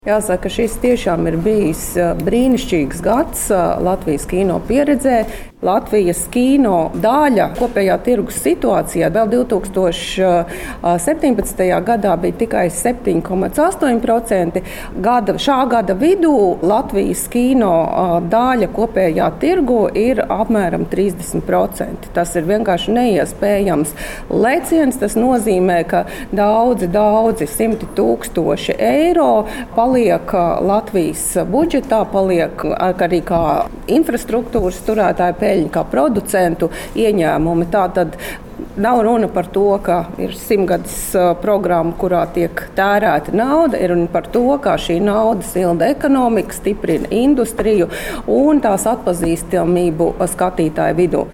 Jāsaka, šis tiešām ir bijis brīnišķīgs gads Latvijas kino pieredzē. Latvijas kino daļa kopējā tirgus situācijā vēl 2017. gadā bija tikai 7,8%. Šā gada vidū Latvijas kino daļa kopējā tirgu ir apmēram 30%. Tas ir vienkārši neiespējams lēciens. Tas nozīmē, ka daudzi simti tūkstoši eiro paliek Latvijas budžetā, paliek arī kā infrastruktūras turētāja peļņa, kā producentu ieņēmumi. Tātad nav runa par to, ka ir 100-gadus programma, kurā tiek tērēta nauda. Ir runa par to, kā šī nauda silda ekonomiku, stiprina industriju un tās atpazīstamību skatītāju vidū.